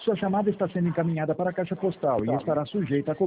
Sua chamada está sendo encaminhada para a caixa postal e estará sujeita a